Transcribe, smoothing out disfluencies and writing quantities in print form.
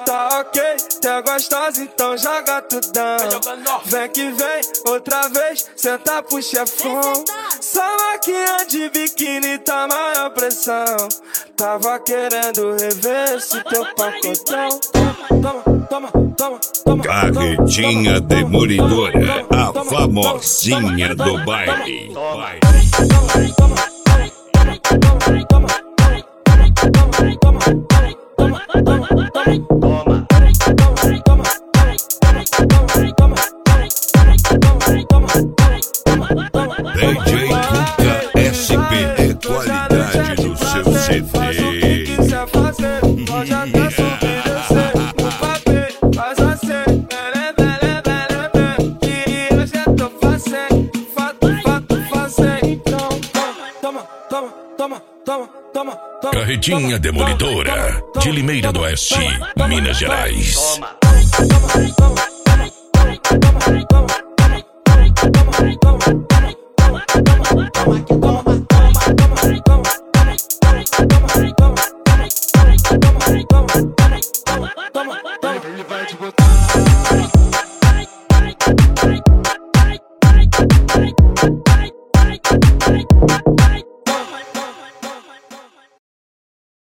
Tá ok, tu é gostosa, então joga tudão. Vem que vem, outra vez, senta pro chefão. Só maquinha de biquíni tá maior pressão. Tava querendo rever esse teu pacotão. Toma, toma, toma, toma. Carretinha Demolidora, a famosinha do baile. DJ Cuca SP é qualidade no seu CD. Carretinha Demolidora, de Limeira do Oeste, Minas Gerais. Toma.